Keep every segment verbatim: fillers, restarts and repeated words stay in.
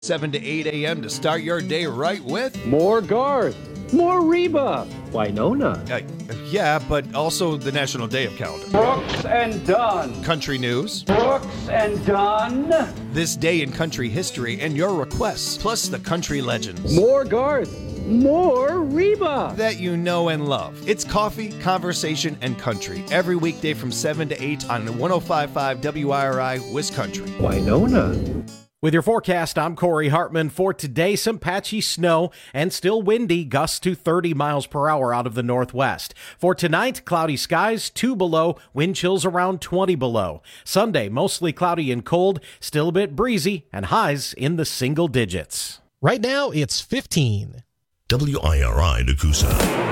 seven to eight a.m. to start your day right with more Garth, more Reba, Winona. Uh, yeah, but also the National Day of Calendar. Brooks and Dunn. Country news. Brooks and Dunn. This day in country history and your requests, plus the country legends. More Garth, more Reba. That you know and love. It's coffee, conversation, and country. Every weekday from seven to eight on one oh five point five W I R I Wisconsin. Winona. With your forecast, I'm Corey Hartman. For today, some patchy snow and still windy, gusts to thirty miles per hour out of the northwest. For tonight, cloudy skies, two below, wind chills around twenty below. Sunday, mostly cloudy and cold, still a bit breezy, and highs in the single digits. Right now, it's fifteen. W I R I Nakusa.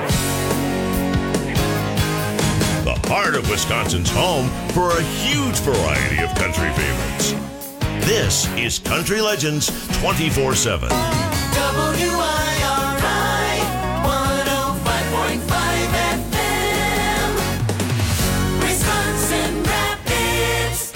The heart of Wisconsin's home for a huge variety of country favorites. This is Country Legends twenty-four seven. W I R I one oh five point five F M, Wisconsin Rapids.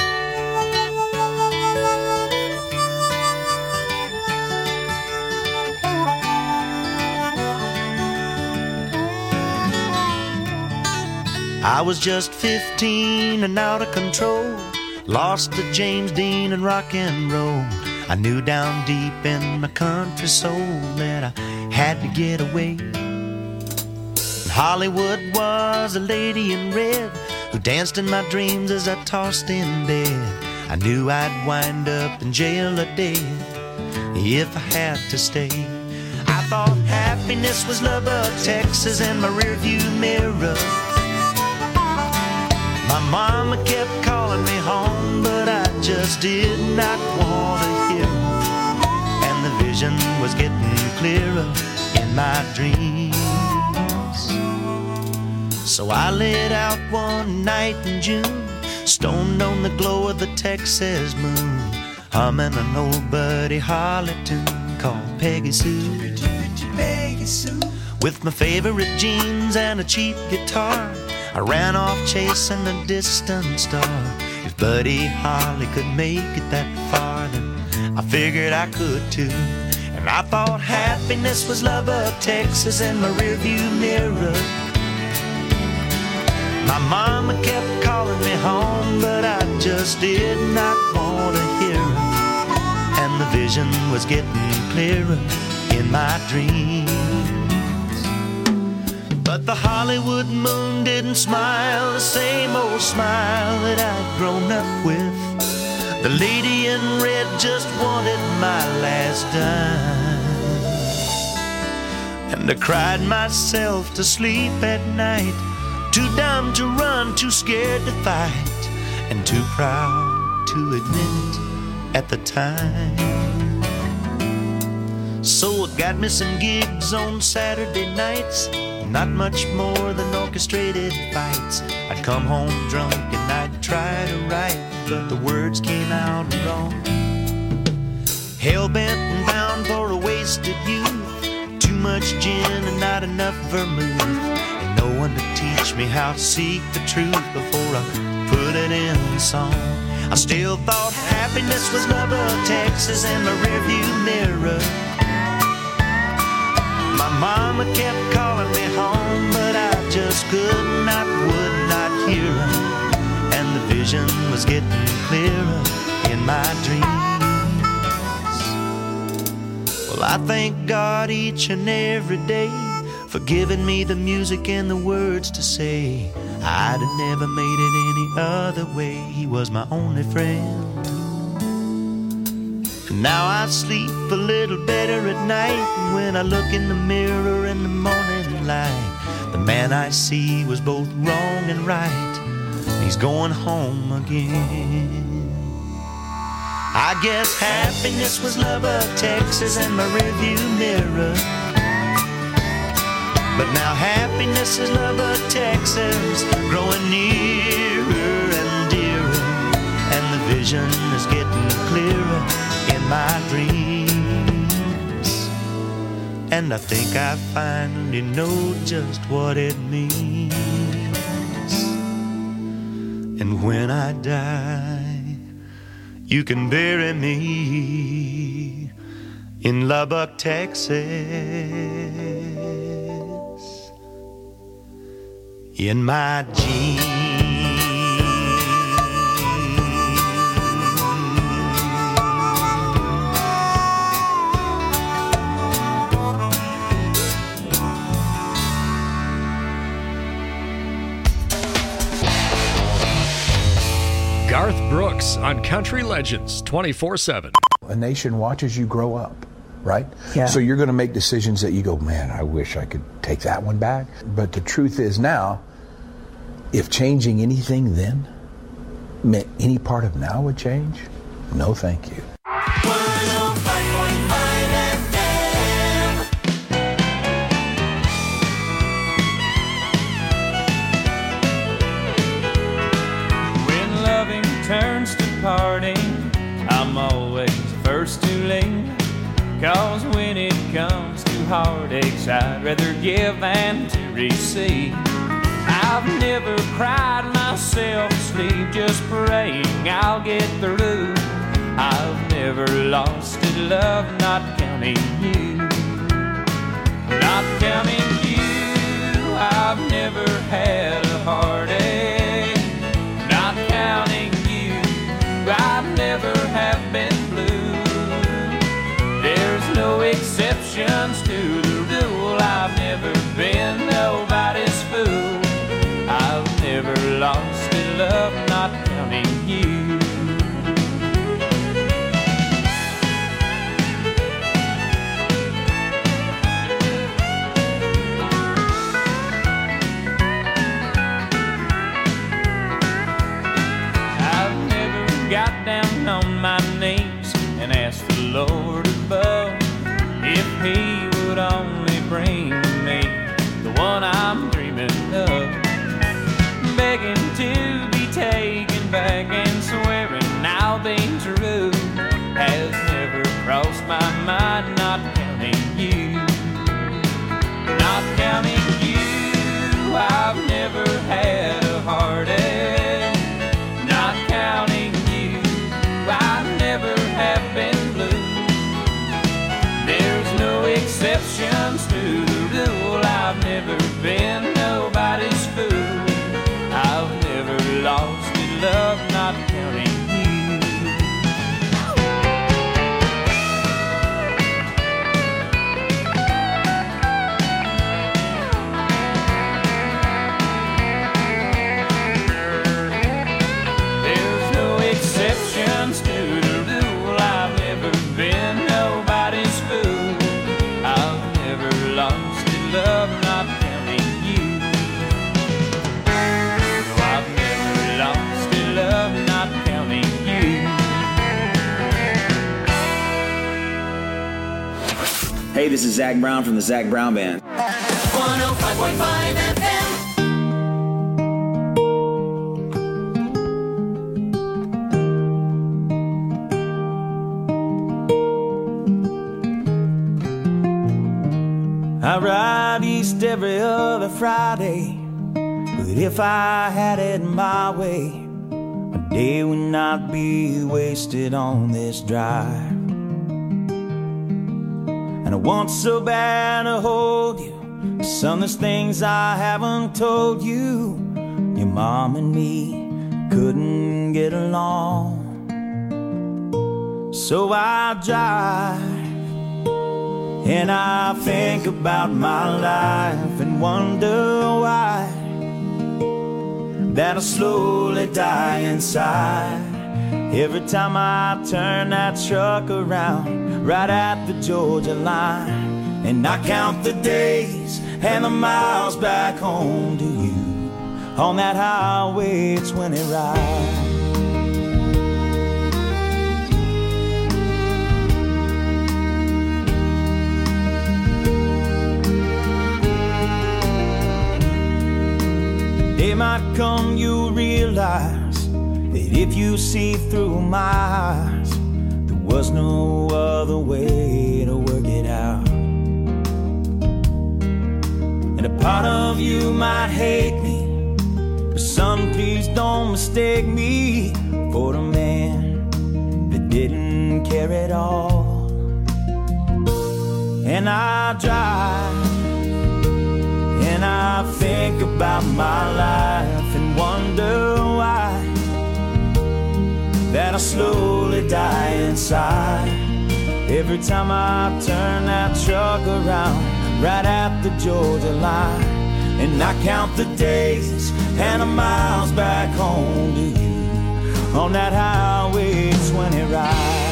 I was just fifteen and out of control. Lost to James Dean and rock and roll. I knew down deep in my country soul that I had to get away. Hollywood was a lady in red who danced in my dreams as I tossed in bed. I knew I'd wind up in jail or dead if I had to stay. I thought happiness was Lubbock, Texas, and my rearview mirror. My mama kept calling me home, but I just did not want to hear her. And the vision was getting clearer in my dreams. So I lit out one night in June, stoned on the glow of the Texas moon, humming an old Buddy Holly tune called Peggy Sue. Peggy Sue. With my favorite jeans and a cheap guitar, I ran off chasing a distant star. If Buddy Holly could make it that far, then I figured I could too. And I thought happiness was Lubbock, Texas, in my rearview mirror. My mama kept calling me home, but I just did not want to hear her. And the vision was getting clearer in my dreams. But the Hollywood moon didn't smile the same old smile that I'd grown up with. The lady in red just wanted my last dime. And I cried myself to sleep at night, too dumb to run, too scared to fight, and too proud to admit it at the time. So I got me some gigs on Saturday nights, not much more than orchestrated fights. I'd come home drunk and I'd try to write, but the words came out wrong. Hell-bent and bound for a wasted youth, too much gin and not enough vermouth, and no one to teach me how to seek the truth before I put it in song. I still thought happiness was Lubbock, Texas, in my rearview mirror. My mama kept calling me home, but I just could not, would not hear her. And the vision was getting clearer in my dreams. Well, I thank God each and every day for giving me the music and the words to say. I'd have never made it any other way. He was my only friend. Now I sleep a little better at night when I look in the mirror in the morning light. The man I see was both wrong and right. He's going home again. I guess happiness was Lubbock, Texas, and my rearview mirror. But now happiness is Lubbock, Texas, growing nearer and dearer, and the vision is getting clearer in my dreams. And I think I finally know just what it means. And when I die, you can bury me in Lubbock, Texas, in my jeans. Garth Brooks on Country Legends twenty-four seven. A nation watches you grow up, right? Yeah. So you're going to make decisions that you go, man, I wish I could take that one back. But the truth is now, if changing anything then meant any part of now would change, no thank you. When loving turns to parting, I'm always first to leave. Cause when it comes to heartaches, I'd rather give than to receive. I've never cried myself to sleep, just praying I'll get through. I've never lost a love, not counting you. Not counting you, I've never had a heartache. Not counting you, I've never have been blue. There's no exceptions to the rule. I've never been nobody's fool. I've never lost a love, not counting you. I've never got down on my knees and asked the Lord above if He would only bring me the one I'm dreaming of. Begging to be taken back and swearing I'll be true has never crossed my mind, not counting you. Not counting you, I've never had a heartache. Not counting you, I've never have been blue. There's no exceptions to the rule. I've never been nobody's fool. I've never lost a love, not counting you. There's no exceptions to the rule. I've never been nobody's fool. I've never lost a love, not counting you. No, I've never lost a love, not counting you. Hey, this is Zach Brown from the Zach Brown Band. one oh five point five F M. I ride east every other Friday, but if I had it my way, a day would not be wasted on this drive. And I want so bad to hold you, but some of those things I haven't told you. Your mom and me couldn't get along, so I drive. And I think about my life and wonder why that I slowly die inside every time I turn that truck around right at the Georgia line. And I count the days and the miles back home to you on that highway twenty ride. Day might come, you'll realize that if you see through my eyes, there was no other way to work it out. And a part of you might hate me, but son, please don't mistake me for a man that didn't care at all. and I drive, and I think about my life and wonder why that I slowly die inside every time I turn that truck around right at the Georgia line. And I count the days and the miles back home to you on that Highway twenty ride.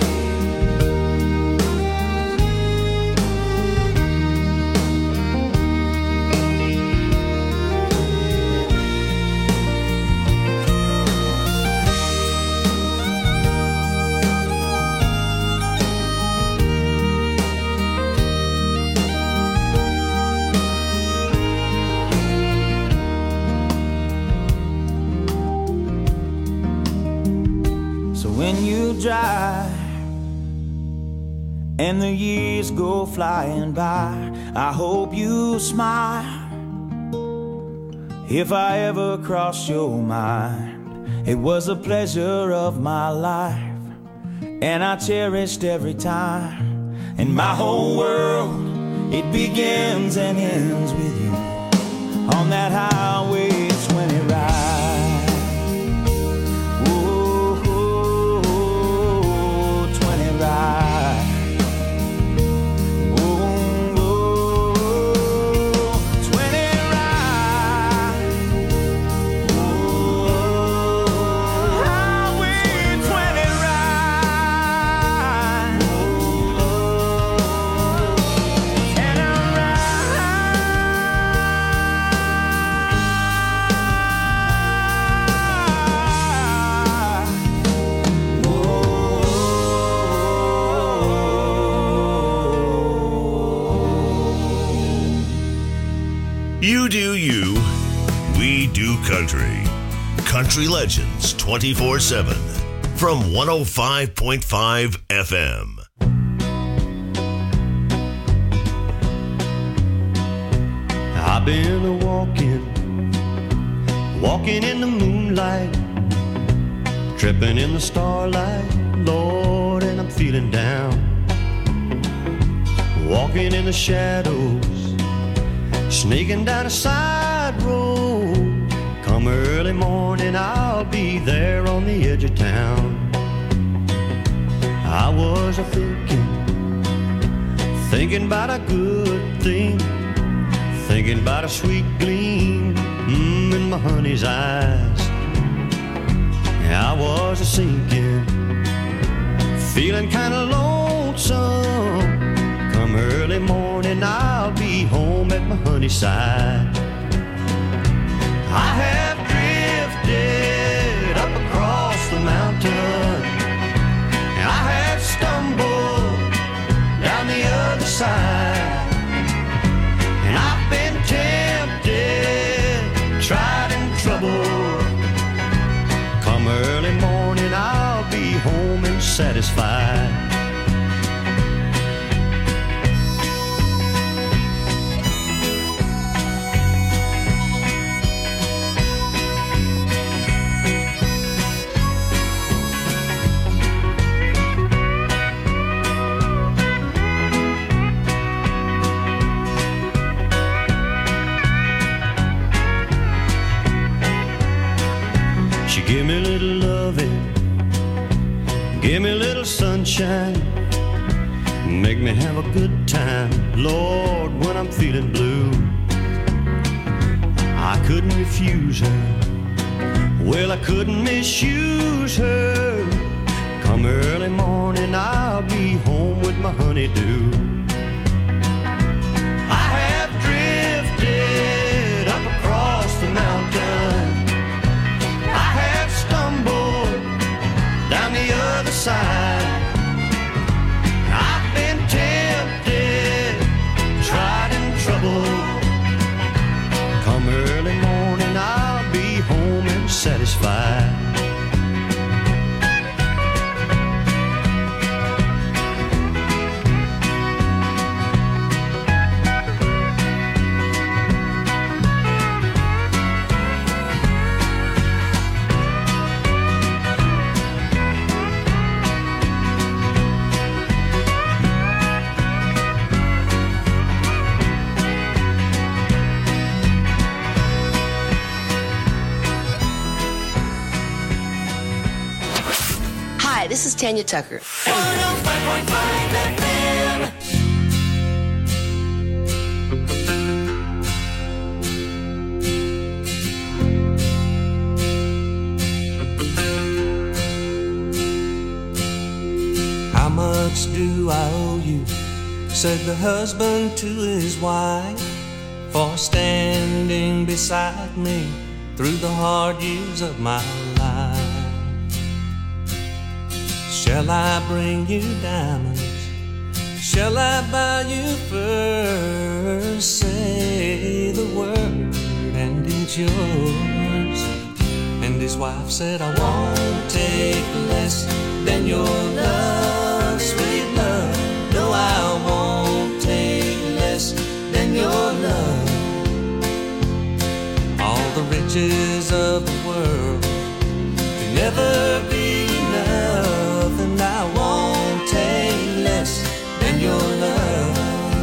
When you drive and the years go flying by, I hope you smile if I ever cross your mind. It was a pleasure of my life, and I cherished every time. And my whole world, it begins and ends with you on that Highway twenty ride. You do you, we do country. Country Legends twenty-four seven from one oh five point five F M. I've been a walking, walking in the moonlight, tripping in the starlight, Lord, and I'm feeling down. Walking in the shadows, sneaking down a side road. Come early morning, I'll be there on the edge of town. I was a thinking, thinking about a good thing, thinking about a sweet gleam mm, in my honey's eyes. I was a sinking, feeling kind of lonesome. Come early morning, I'll be home at my honey's side. I have drifted up across the mountain, I have stumbled down the other side, and I've been tempted, tried and troubled. Come early morning, I'll be home and satisfied. Give me a little loving, give me a little sunshine, make me have a good time, Lord, when I'm feeling blue. I couldn't refuse her, well, I couldn't misuse her. Come early morning, I'll be home with my honeydew. I have drifted up across the mountain, down the other side. I've been tempted, tried and troubled. Come early morning, I'll be home and satisfied. This is Tanya Tucker. one oh five point five F M. How much do I owe you? Said the husband to his wife, for standing beside me through the hard years of my life. Shall I bring you diamonds? Shall I buy you furs? Say the word and it's yours. And his wife said, I won't take less than your love, sweet love. No, I won't take less than your love. All the riches of the world could never be enough, and I won't take less than your love.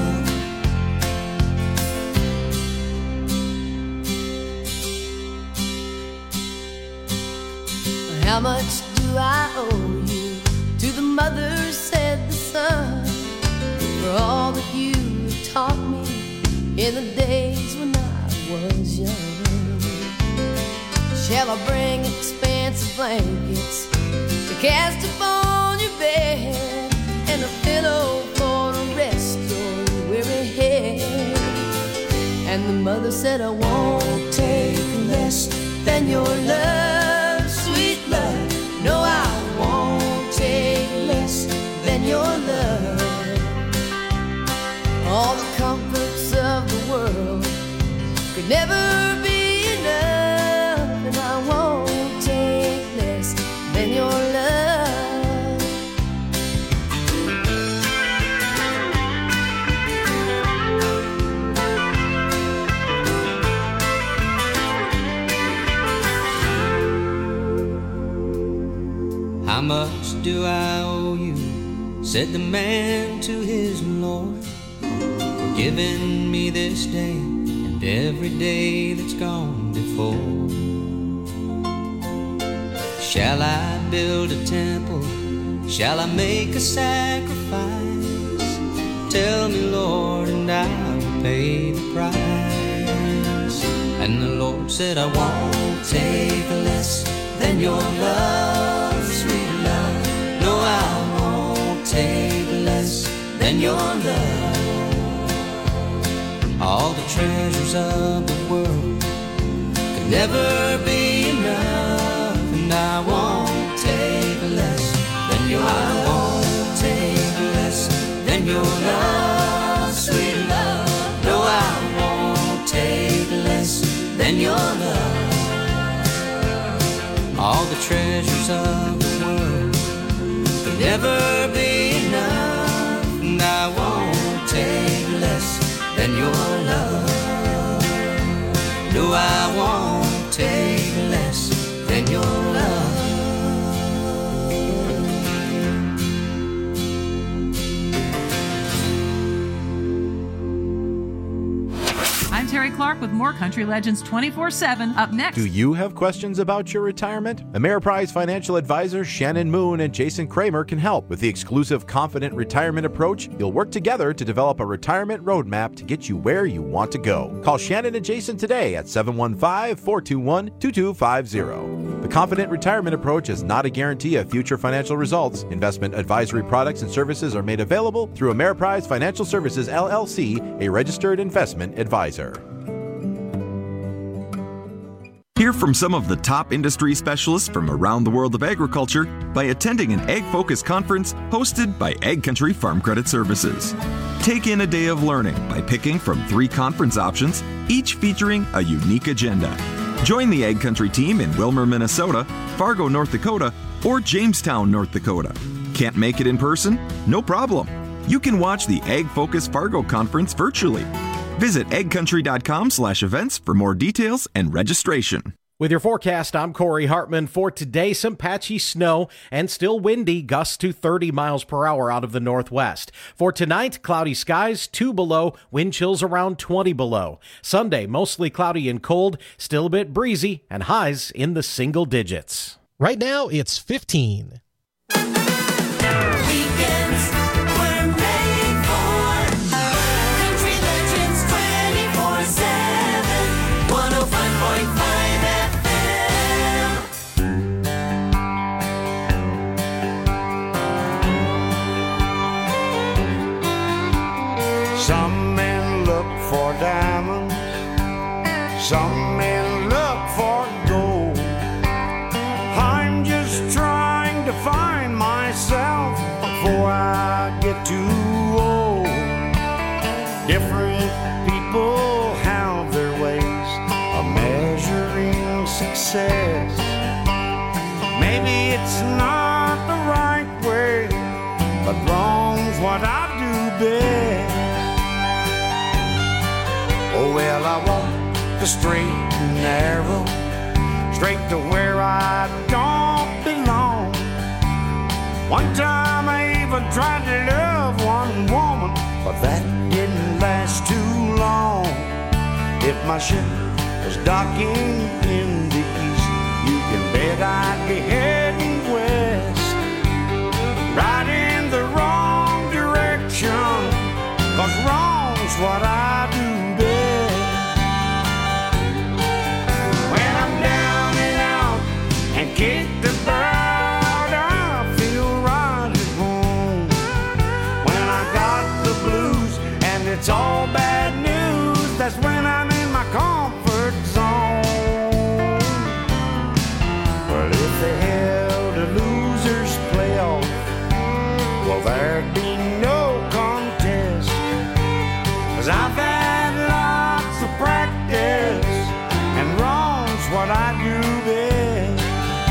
How much do I owe you? To the mother said the son, for all that you have taught me in the days when I was young. Shall I bring expensive blankets to cast upon your bed, and a pillow for to rest your weary head? And the mother said, I won't take less than your love, sweet love. No, I won't take less than your love. All the comforts of the world could never be enough, and I won't take less than your love. How much do I owe you? Said the man to his Lord, for giving me this day and every day that's gone before. Shall I build a temple? Shall I make a sacrifice? Tell me, Lord, and I will pay the price. And the Lord said, I won't take less than your love, sweet love. No, I won't take less than your love. All the treasures of the world could never be enough, and I won't take less than your love. I won't take less than your love, sweet love. No, I won't take less than your love. All the treasures of the world could never be enough, and I won't take less than your love. No, I won't take less than your love. I'm Terry Clark with more Country Legends twenty-four seven. Up next. Do you have questions about your retirement? Ameriprise financial advisors Shannon Moon and Jason Kramer can help. With the exclusive Confident Retirement Approach, you'll work together to develop a retirement roadmap to get you where you want to go. Call Shannon and Jason today at seven one five, four two one, two two five zero. The Confident Retirement Approach is not a guarantee of future financial results. Investment advisory products and services are made available through Ameriprise Financial Services, L L C, a registered investment advisor. Hear from some of the top industry specialists from around the world of agriculture by attending an Ag Focus conference hosted by Ag Country Farm Credit Services. Take in a day of learning by picking from three conference options, each featuring a unique agenda. Join the Ag Country team in Wilmer, Minnesota, Fargo, North Dakota, or Jamestown, North Dakota. Can't make it in person? No problem. You can watch the Ag Focus Fargo conference virtually. Visit agcountry.com slash events for more details and registration. With your forecast, I'm Corey Hartman. For today, some patchy snow and still windy, gusts to thirty miles per hour out of the northwest. For tonight, cloudy skies, two below, wind chills around twenty below. Sunday, mostly cloudy and cold, still a bit breezy, and highs in the single digits. Right now, it's fifteen. Some men look for diamonds, some men look for gold. I'm just trying to find myself before I get too old. Different people have their ways of measuring success. Maybe it's not the right way, but wrong's what I do best. Oh well, I want the straight and narrow, straight to where I don't belong. One time I even tried to love one woman, but that didn't last too long. If my ship was docking in the east, you can bet I'd be heading west, right in the wrong direction, 'cause wrong's what I do best. When I'm down and out and kicked about, I feel right at home. When I got the blues and it's all bad news, that's when I'm in my comfort zone. Well, if they held a loser's playoff, well, there'd be no contest, 'cause I've had lots of practice, and wrong's what I do best.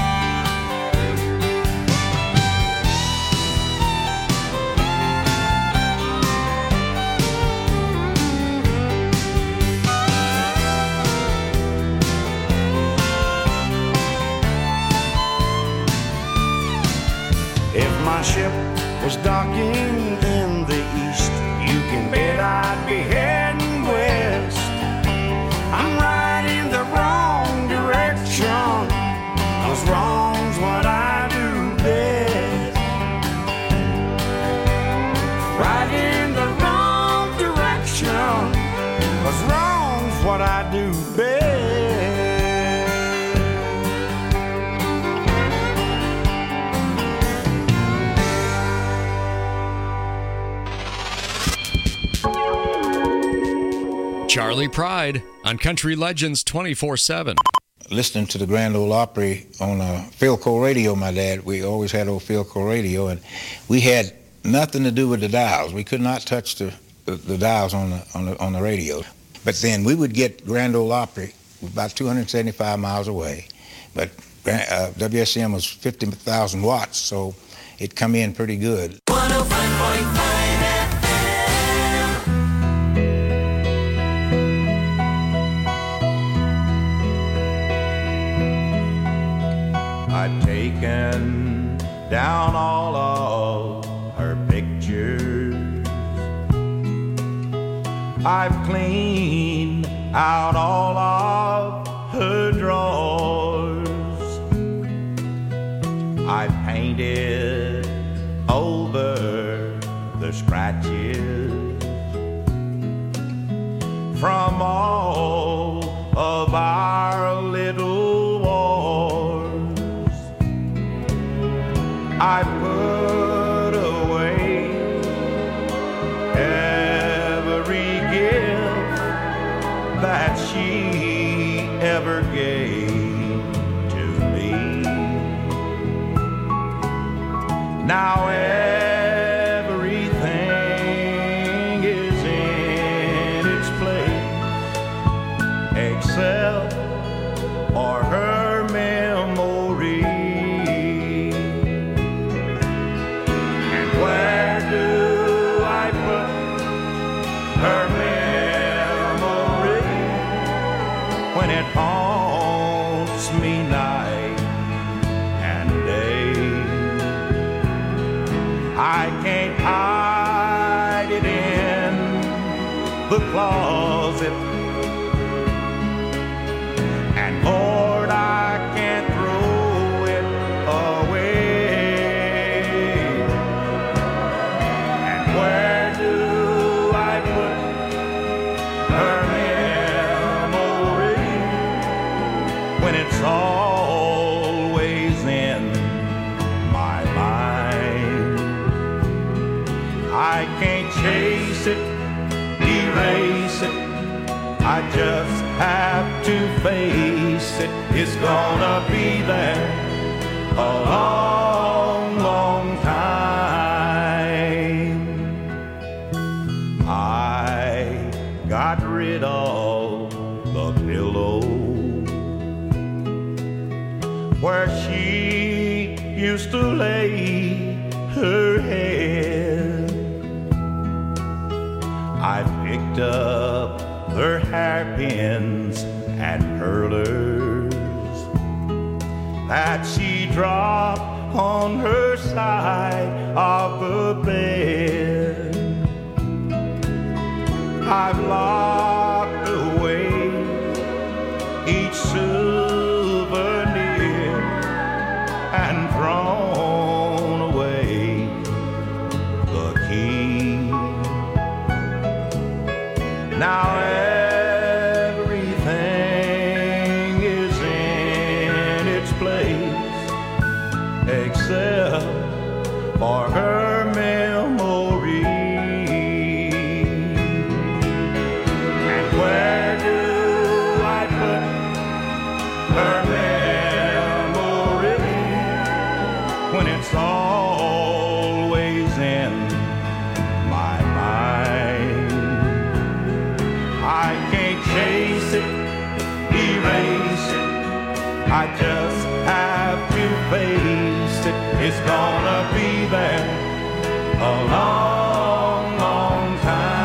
If my ship was docking in the east, you can bet I'd be heading west. I'm right in the wrong direction, 'cause wrong's what I do best. Right in the wrong direction, 'cause wrong's what I do best. Charlie Pride on Country Legends twenty-four seven. Listening to the Grand Ole Opry on uh, Philco radio, my dad, we always had old Philco radio, and we had nothing to do with the dials. We could not touch the, the, the dials on the, on the on the radio. But then we would get Grand Ole Opry about two hundred seventy-five miles away, but uh, W S M was fifty thousand watts, so it come in pretty good. one oh five point five F M. I'd taken down all of her pictures. I've cleaned out all of her drawers. I've painted over the scratches from all of our little wars. I put away every gift that she ever gave to me. Now everything is in its place except for her memory. And where do I put her memory when it haunts me night and day? I can't hide it in the closet, and Lord, I can't throw it away. And where do I put her memory when it's always in my mind? I can't chase it erase it. I just have to face it. It's gonna be there a long, long time. I got rid of the pillow where she used to lay her head. I picked up her hairpins and curlers that she dropped on her side of the bed. I've locked away each souvenir and thrown away the key. Now everything is in its place except for her memory. And where do I put her memory when it's always in my mind? I can't chase it, erase it. I just have to face it. It's gonna be there a long, long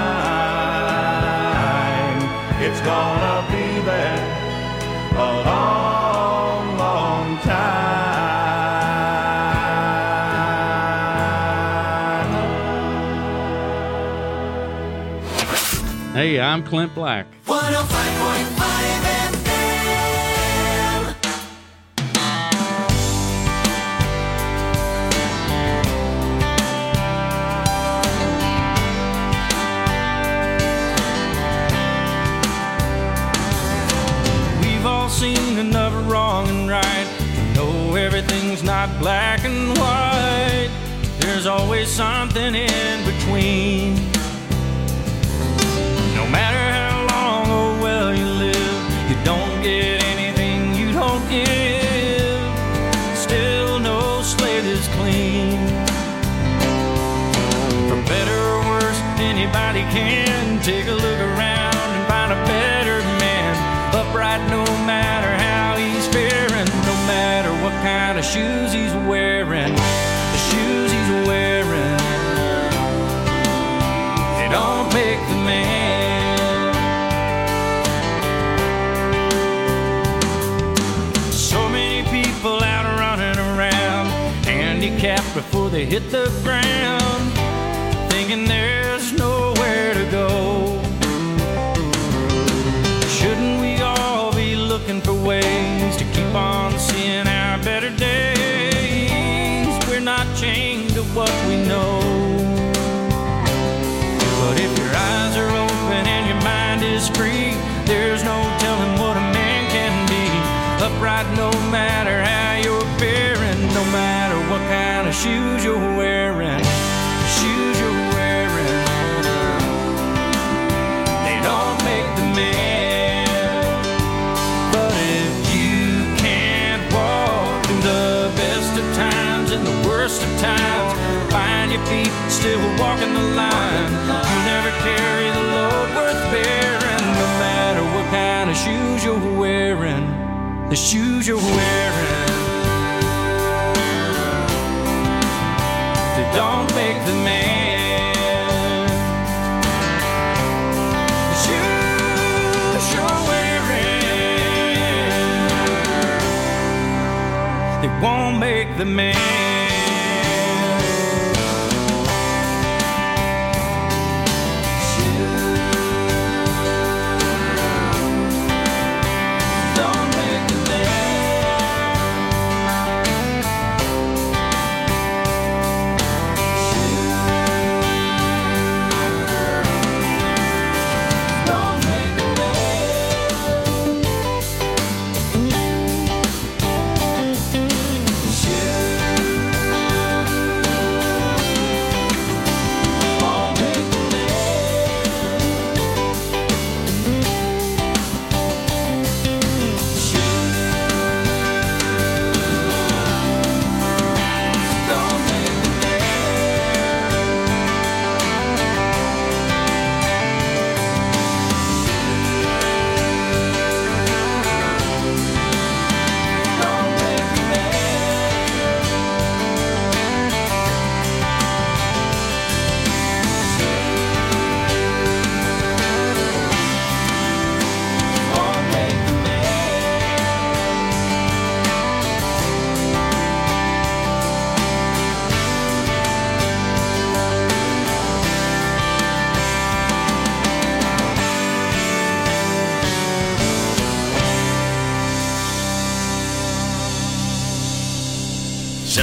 time. It's gonna be there a long, long time. Hey, I'm Clint Black. one oh five point five F M. We've all seen enough of wrong and right to know everything's not black and white. There's always something in between. No matter how long or well you live, you don't get anything you don't give. Still no slate is clean. For better or worse, anybody can take a look around and find a better man. Upright no matter how he's faring, no matter what kind of shoes he's wearing. The shoes he's wearing, they don't make the man. People out running around, handicapped before they hit the ground, thinking there's nowhere to go. Shouldn't we all be looking for ways to keep on seeing our better days? We're not chained to what we know. But if your eyes are open and your mind is free, there's no telling what a man can be. Upright no matter how you're faring, no matter what kind of shoes you're wearing. The shoes you're wearing, they don't make the man. But if you can't walk through the best of times and the worst of times, find your feet still walking the line. You never carry the load worth bearing, no matter what kind of shoes you're wearing. The shoes you're wearing, they don't make the man. The shoes you're wearing, they won't make the man.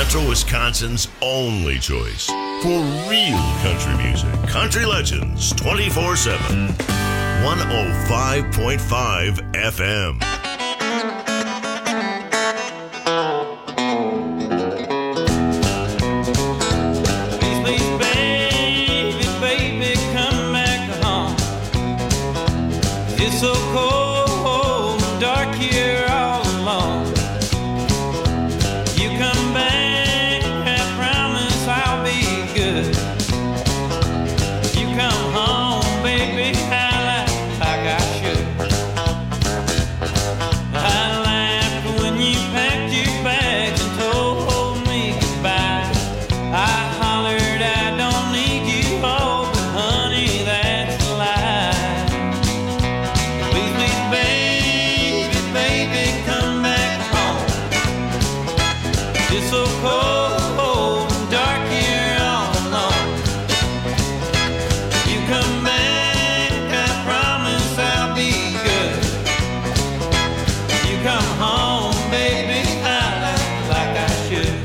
Central Wisconsin's only choice for real country music. Country Legends twenty-four seven. one oh five point five F M. So cold and dark here all alone. You come back, I promise I'll be good. You come home, baby, I laugh like I should. I laughed when you packed your bags and told me goodbye. I hollered I don't need you, oh, but honey, that's a lie. So cold and dark here all alone. You come back, I promise I'll be good. You come home, baby, I laugh like I should.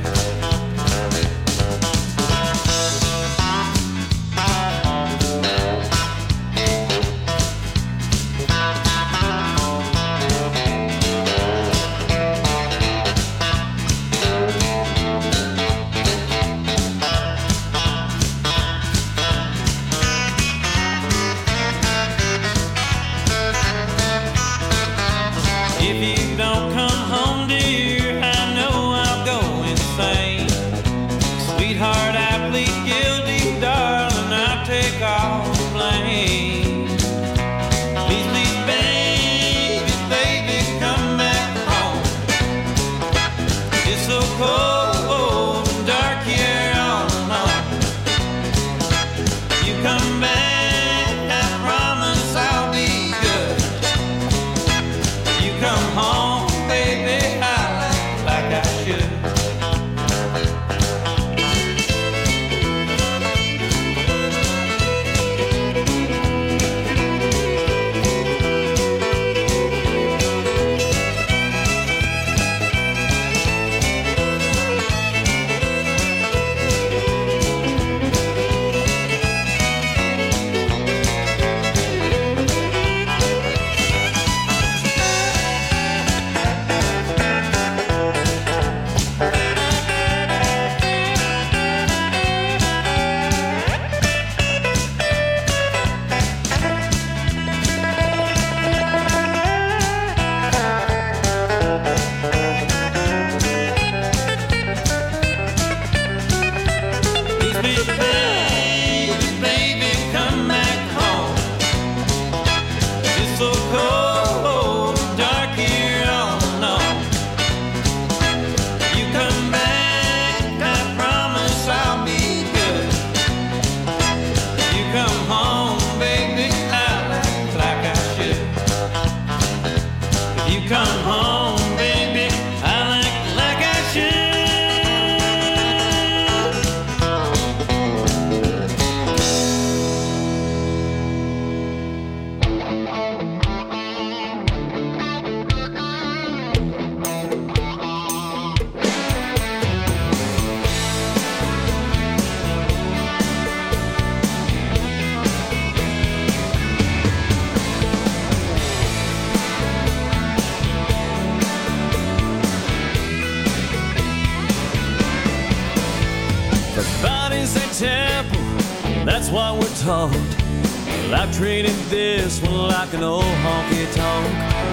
That's what we're taught. Well, I've treated this one like an old honky tonk.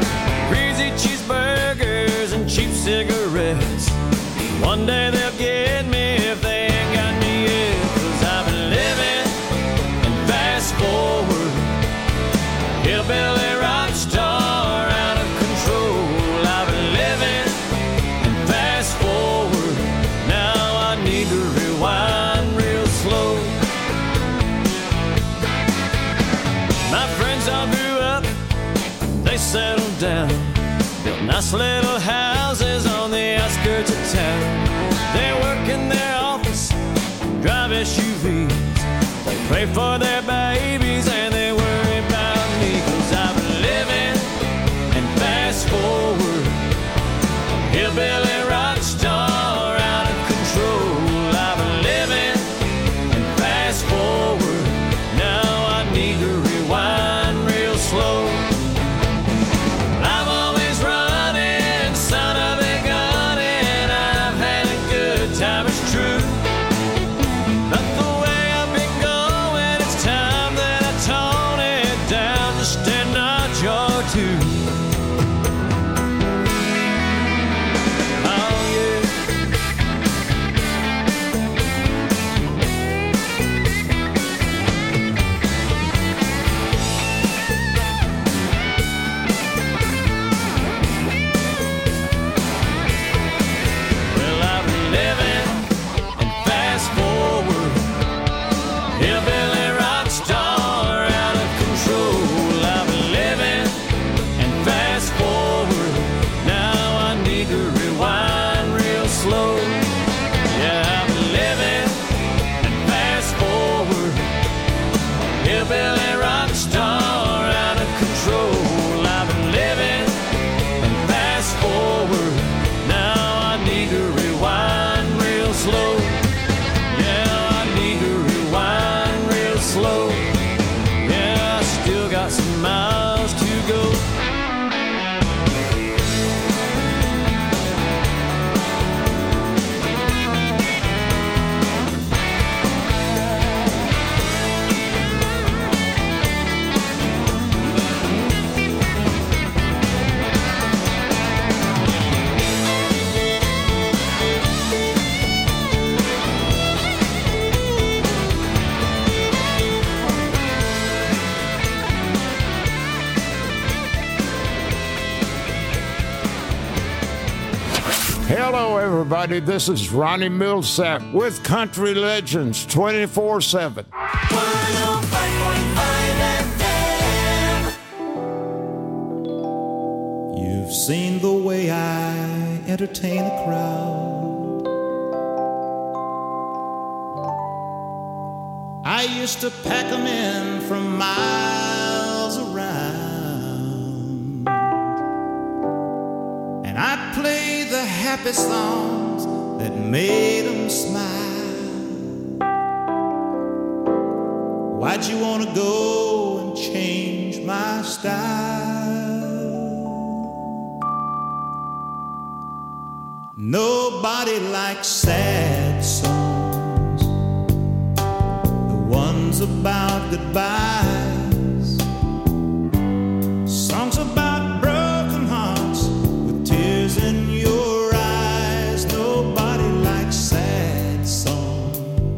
Greasy cheeseburgers and cheap cigarettes. One day they'll get me if they ain't got me yet. Cause I've been living and fast forward. Hillbilly rock star out of control. I've been living and fast forward. Now I need to rewind real slow. My friends all grew up, they settled down, built nice little houses on the outskirts of town. They work in their office, drive S U Vs. They pray for their babies and they worry about me. Cause I've been living and fast forward. Hillbilly rock star out of control. miles to go. Hello, everybody. This is Ronnie Millsap with Country Legends twenty-four seven. one oh five point five F M. You've seen the way I entertain a crowd. I used to pack 'em in from miles around, and I'd play the happy songs that made 'em smile. Why'd you want to go and change my style? Nobody likes sad songs, the ones about goodbyes, songs about broken hearts with tears in your eyes. Nobody likes sad songs,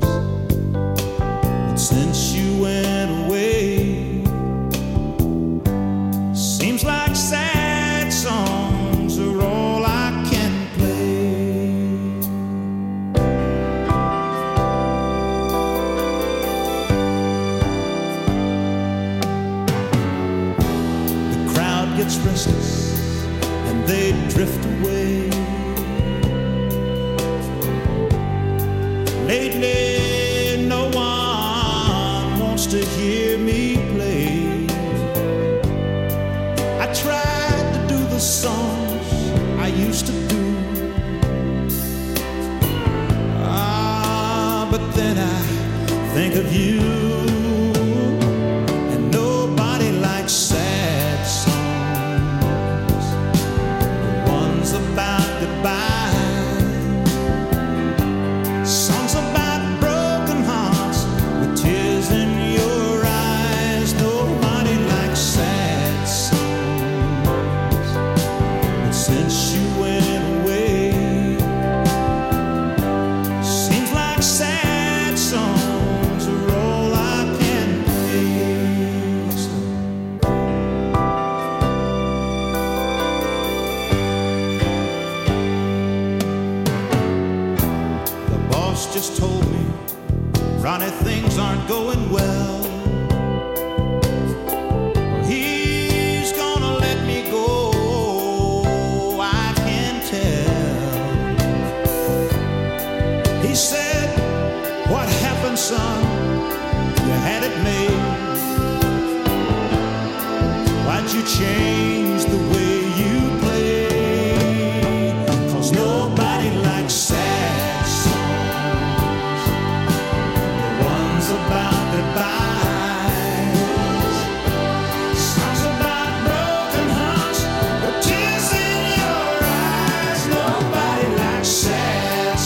but since you went away, seems like sad songs are all I can play. The crowd gets restless and they drift away. Lately, no one wants to hear me play. I tried to do the songs I used to do. Ah, but then I think of you, and nobody likes sad songs, the ones about goodbye, songs about broken hearts with tears in your eyes. Nobody likes sad songs, but since you went away, seems like sad songs are all I can play. The boss just told me, Ronnie, things aren't going well. He's gonna let me go, I can tell. He said, what happened, son? You had it made. Why'd you change the way you play? 'Cause nobody likes sad songs, the ones about goodbyes, songs about broken hearts with tears in your eyes. Nobody likes sad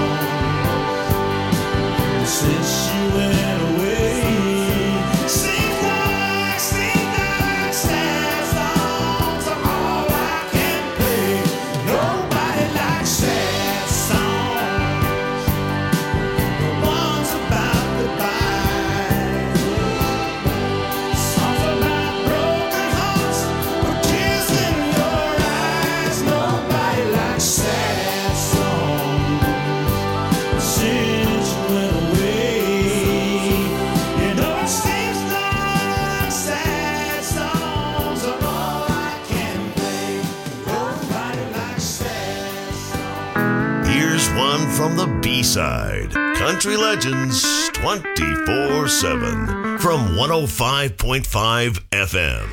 songs, since you went away. Seems like, seems like sad songs are all I can play. Nobody likes sad songs, the ones about goodbye, songs about broken hearts with tears in your eyes. Nobody likes sad songs, since you went away. You know it seems like sad songs are all I can play. Nobody likes sad songs. Here's one from the B-side. Country Legends twenty-four seven from one oh five point five F M.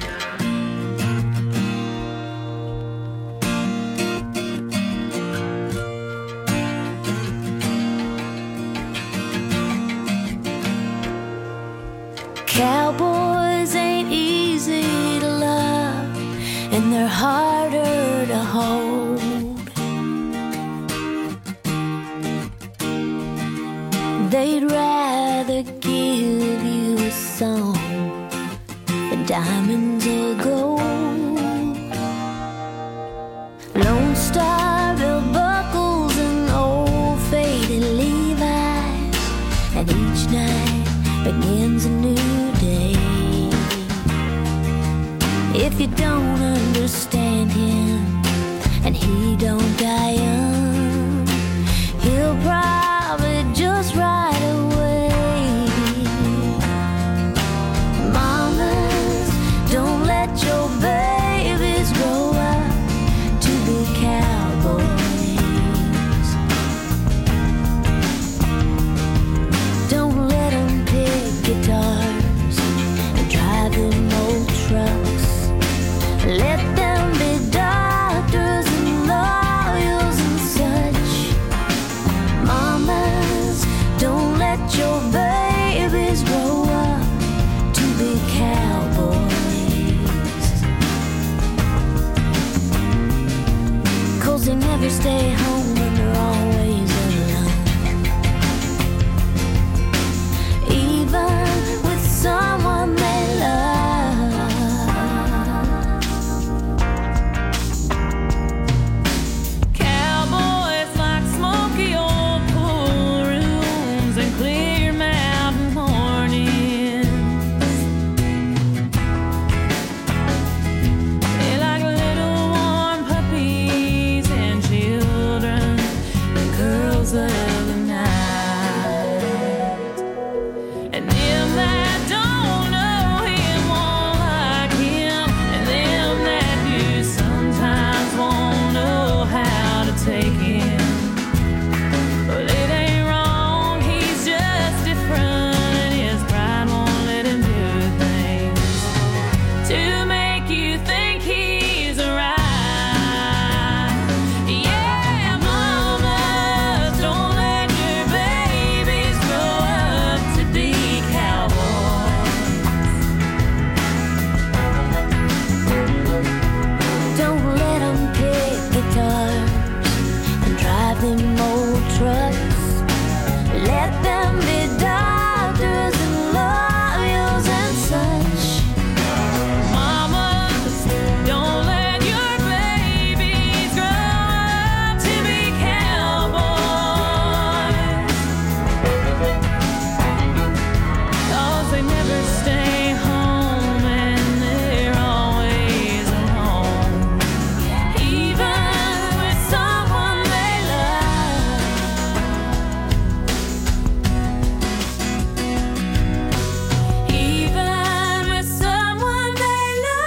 Cowboys ain't easy hold. They'd rather give you a song than diamonds or gold. Lone Star belt buckles and old faded Levi's, and each night begins a new day. If you don't understand him and he don't die young, he'll probably just ride away. Mamas, don't let your babies grow up to be cowboys. Don't let them pick guitars and drive them old trucks. Let them be doctors and lawyers and such. Mamas, don't let your babies grow up to be cowboys. 'Cause they never stay home and they're always alone. Even with someone they love. Cowboys like smoky old pool rooms and clear mountain mornings. They like little warm puppies and children and girls of the night. And them that don't know him won't like him, and them that do sometimes won't know how to take him. But it ain't wrong, he's just different, and his pride won't let him do things to make you think he's right. Yeah, mamas, don't let your babies grow up to be cowboys. Don't let them pick guitars and drive them old trucks. Let them be doctors and lawyers and such. Mamas, don't let your babies grow up to be cowboys. 'Cause they never stay home and they're always alone. Even with someone they love. Even with someone they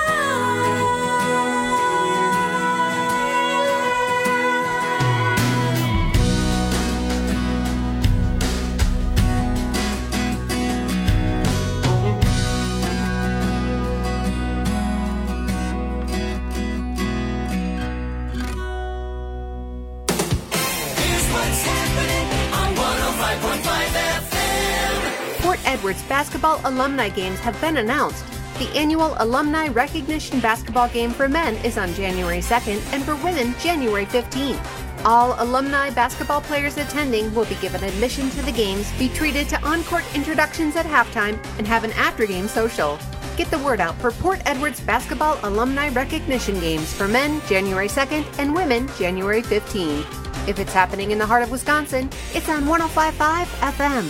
Here's what's happening on one oh five point five F M. Fort Edwards basketball alumni games have been announced. The annual Alumni Recognition Basketball Game for men is on January second and for women January fifteenth. All alumni basketball players attending will be given admission to the games, be treated to on-court introductions at halftime, and have an after-game social. Get the word out for Port Edwards Basketball Alumni Recognition Games for men January second and women January fifteenth. If it's happening in the heart of Wisconsin, it's on one oh five point five F M.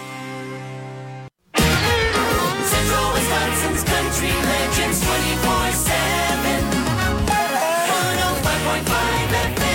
Central Wisconsin's Country Legends twenty-four seven. one oh five point five F M.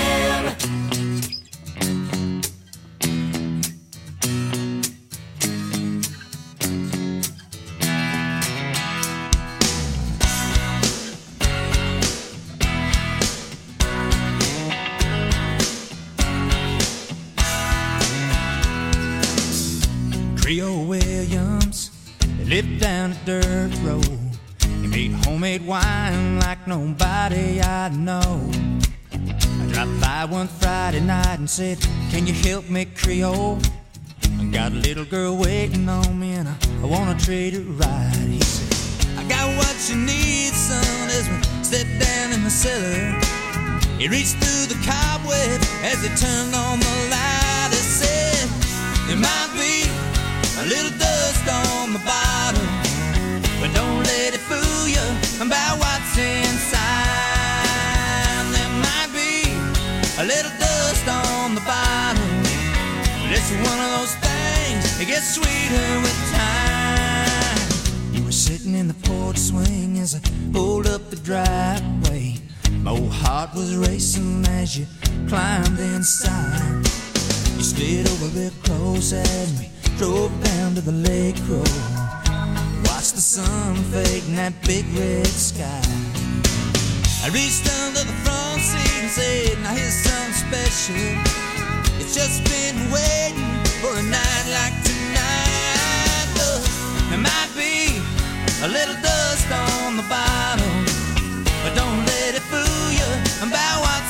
Creole Williams lived down a dirt road. He made homemade wine like nobody I know. I dropped by one Friday night and said, "Can you help me, Creole? I got a little girl waiting on me and I, I wanna treat her right." He said, "I got what you need, son," as we stepped down in the cellar. He reached through the cobweb as he turned on the light. He said, there might be a little dust on the bottom, but don't let it fool you about what's inside. There might be a little dust on the bottom, but it's one of those things that gets sweeter with time. You were sitting in the porch swing as I pulled up the driveway. My old heart was racing as you climbed inside. You slid over real close as we drove down to the lake road. Watched the sun fade in that big red sky. I reached under the front seat and said, now here's something special. It's just been waiting for a night like tonight. Look, there might be a little dust on the bottom, but don't let it fool you about what's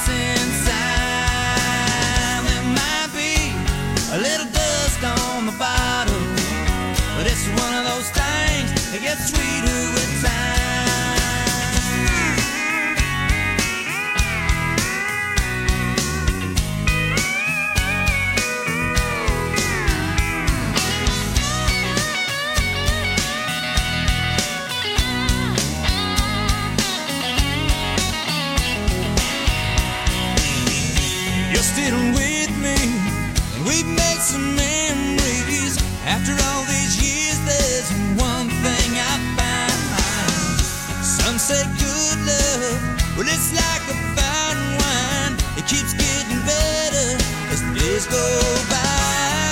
inside. There might be a little dust on the bottom, but it's one of those things that gets sweeter with time. You're still with me, and we've made some memories. After all these years, there's one thing I found. Some say good love, well, it's like a fine wine. It keeps getting better as the days go by.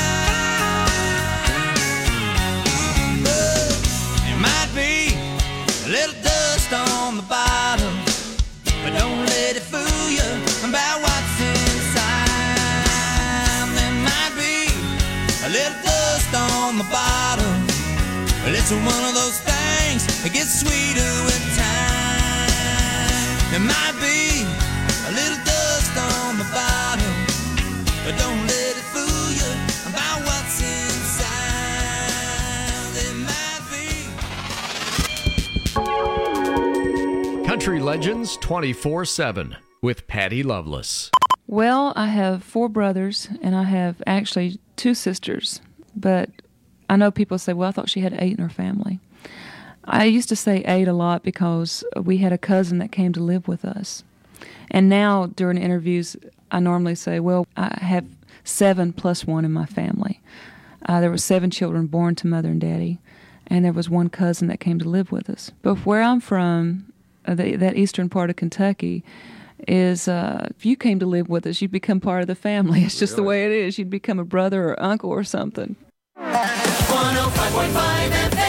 But there might be a little dust on the bottom, but don't let it fool you about what's inside. There might be a little dust on the bottom, but it's one of those things that gets sweeter with time. There might be a little dust on the bottom, but don't let it fool you about what's inside. There might be. Country Legends twenty-four seven with Patty Loveless. Well, I have four brothers, and I have actually two sisters, but I know people say, well, I thought she had eight in her family. I used to say eight a lot because we had a cousin that came to live with us. And now, during interviews, I normally say, well, I have seven plus one in my family. Uh, there were seven children born to mother and daddy, and there was one cousin that came to live with us. But where I'm from, uh, the, that eastern part of Kentucky, is uh, if you came to live with us, you'd become part of the family. It's just the way it is. You'd become a brother or uncle or something. one oh five point five F M.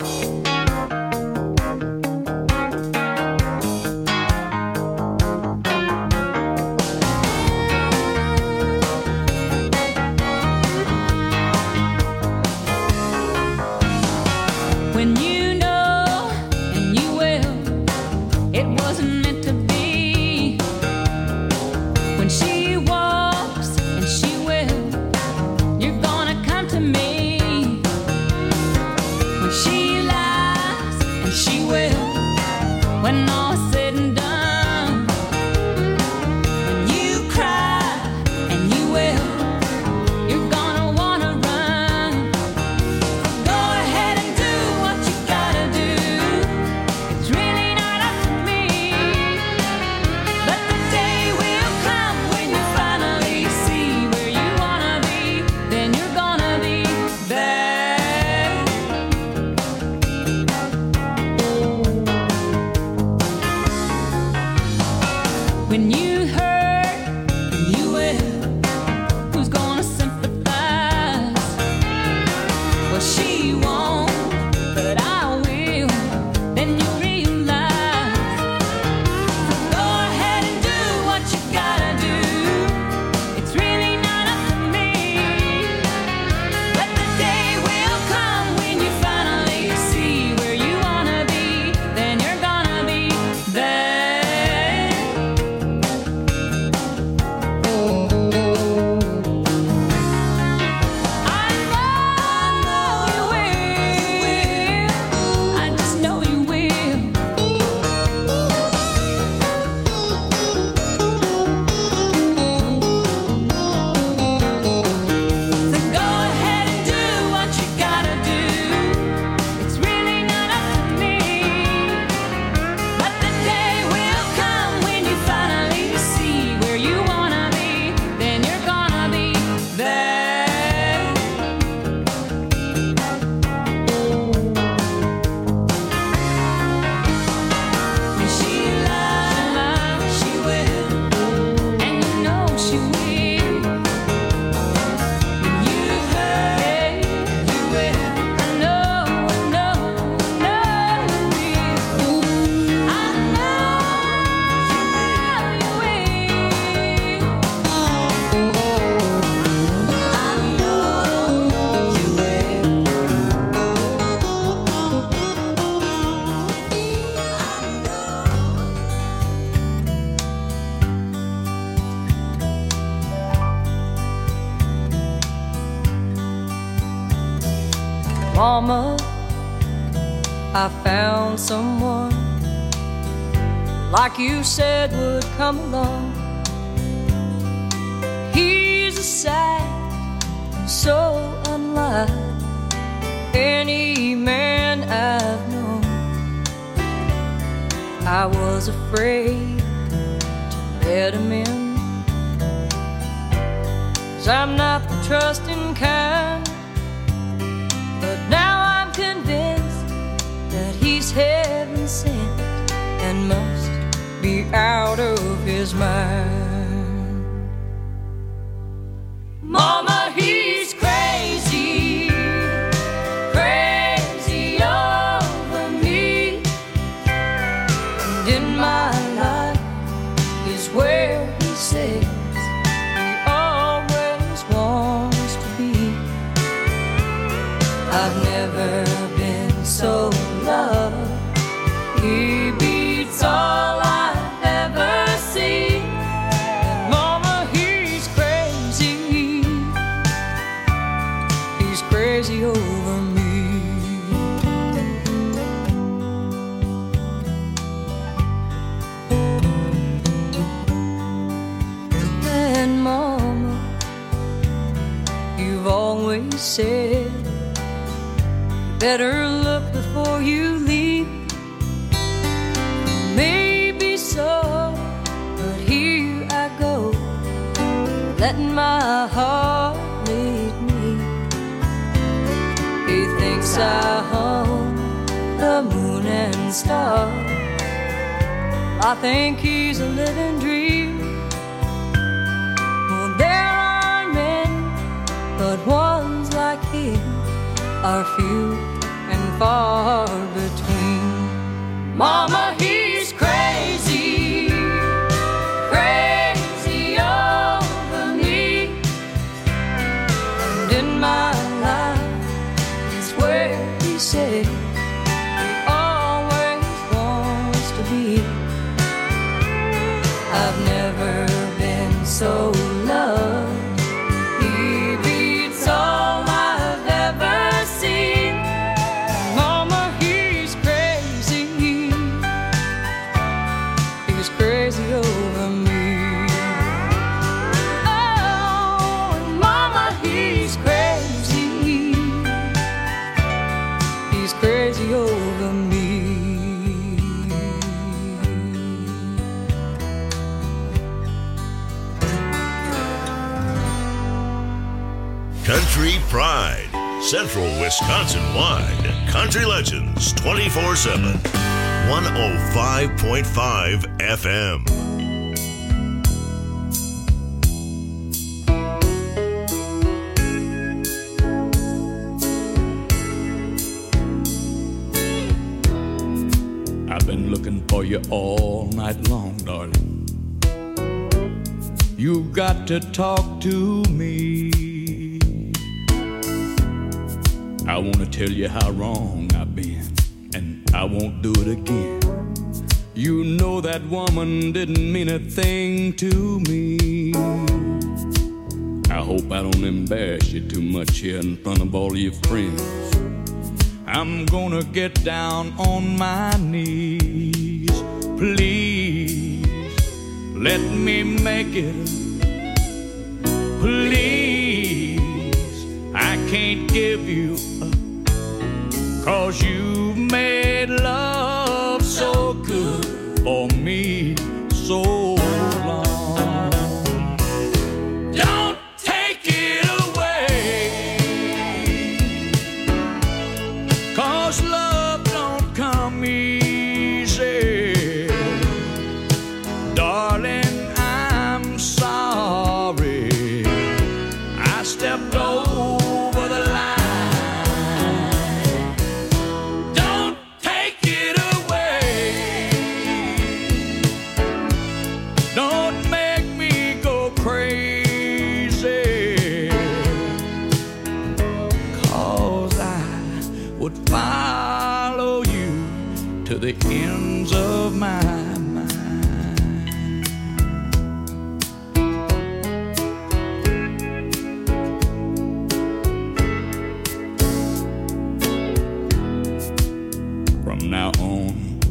When you know and you will, it wasn't meant to be. When she walks and she will, you're gonna come to me. When she lies and she will, when all is said and done. When you cry and you will, you're gonna wanna run. Go ahead and do what you gotta do. It's really not up to me. But the day will come when you finally see where you wanna be. Then you're gonna be there. Mama, I found someone like you said would come along. He's a sight so unlike any man I've known. I was afraid to let him in, 'cause I'm not the trusting kind. But now I'm convinced that he's heaven sent and must be out of his mind. Mama, he's crazy, crazy over me. And in my life is where he says he always wants to be. I've never been so loved. He beats all I've ever seen. And Mama, he's crazy. He's crazy over me. And Mama, you've always said better look before you leave. Maybe so, but here I go, letting my heart lead me. He thinks I own the moon and stars. I think he's a living dream. Well, there are many, but ones like him are few and far between. Mama, he's crazy, crazy over me. And in my life is where he says he always wants to be. I've never been so loved. He beats all I've ever seen. Mama, he's crazy. He's crazy over me. Oh, and Mama, he's crazy. He's crazy over me. Country Pride, Central Wisconsin-wide. Country Legends twenty-four seven. one oh five point five F M. I've been looking for you all night long, darling. You've got to talk to me. I want to tell you how wrong I've been, and I won't do it again. You know that woman didn't mean a thing to me. I hope I don't embarrass you too much here in front of all your friends. I'm gonna get down on my knees. Please, let me make it. Please, I can't give you up, 'cause you made love so good for me so long. Don't take it away, 'cause love don't come easy. Darling, I'm sorry I stepped over the line. Don't take it away. Don't make me go crazy, 'cause I would follow you to the ends of my mind.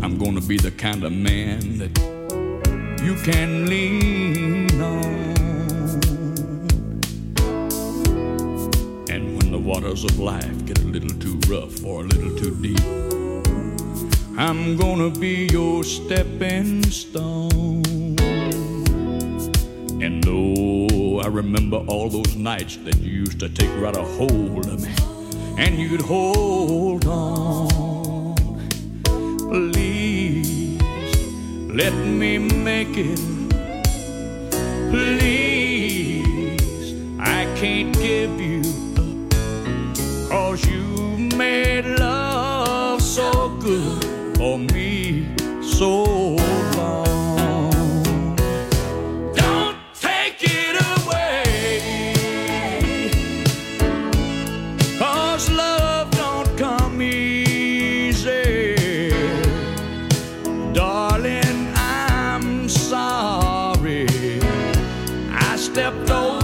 I'm gonna be the kind of man that you can lean on. And when the waters of life get a little too rough or a little too deep, I'm gonna be your stepping stone. And oh, I remember all those nights that you used to take right a hold of me, and you'd hold on. Please, let me make it. Please, I can't give you up, 'cause you made love so good for me so long. Don't take it away, 'cause love don't come easy. Darling, I'm sorry I stepped over